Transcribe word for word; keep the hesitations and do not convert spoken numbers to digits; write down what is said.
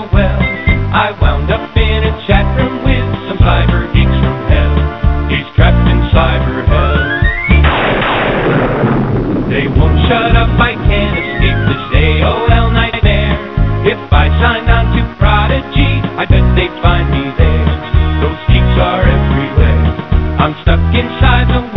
so well. I wound up in a chat room with some cyber geeks from hell. He's trapped in cyber hell. They won't shut up, I can't escape this A O L nightmare. If I signed on to Prodigy, I bet they'd find me there. Those geeks are everywhere. I'm stuck inside the